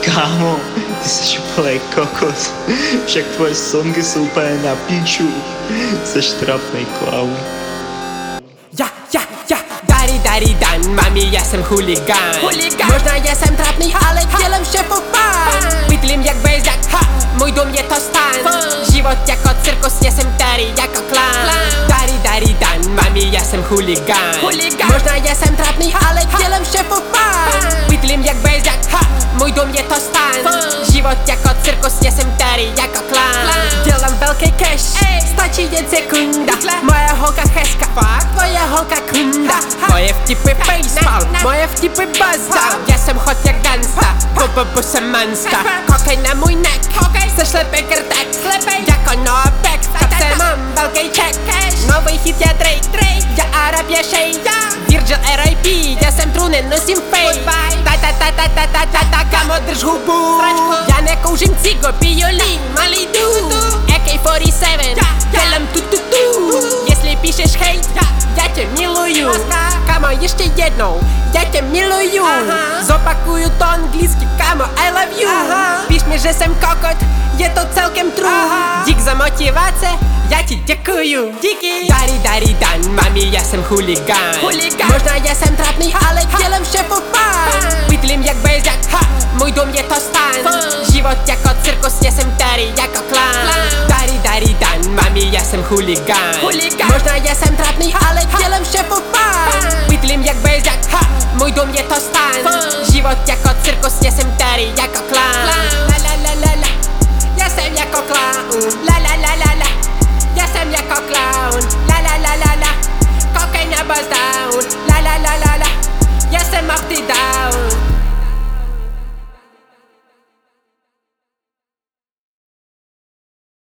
Kámo, ty jsi úplnej kokos. Však tvoje songy jsou úplně na piču. Seš trapnej klaun. Dari dan, mami, já jsem chuligán. Možná já jsem trapný, ale dělám vše for fun. Bydlím jak bejzak, můj dům je to stan. Život jako cirkus, já jsem tady jako clown. Dari dan, mami, já jsem chuligán. Možná já jsem trapný, ale dělám vše for fun. Bydlím jak bejzak, můj dům je to stan. Život jako cirkus, já jsem tady jako clown. Dělám velký cash, stačí jen sekunda. Moje holka hezka, tvoje holka kunda. Moje vtipy facepalm, moje vtipy buzzdown. Já jsem hot jak gangsta, jsem monster. Koukej na můj neck, se šlepej krtek. Jako Noah Beck, v kapse mám velký check. Nový hit je Drake, já Arab je Shade. Virgil R.I.P, já jsem true, nenosím fake. Kamo, drž hubu. Já nekouřím cigo, piju lín, malý dům. AK-47, dělám tu. Jestli píšeš hate, já tě miluju. Kamo, ještě jednou, já tě miluju. Zopakuju to anglicky, kamo, I love you. Píš mi, že jsem kokot, je to celkem true. Dík za motivace, já ti děkuju. Díky. Dari dan, mami, já jsem chuligán. Možná já jsem trapný, ale dělám vše for fun. Bydlím jak bejzak, můj dům je to stan. Život jako cirkus, já jsem tady jako clown. Dari dan, mami, já jsem chuligán. Možná já jsem trapný, ale dělám vše for fun. Bydlím jak bejzak, můj dům je to stan. Život jako cirkus, já jsem tady jako clown.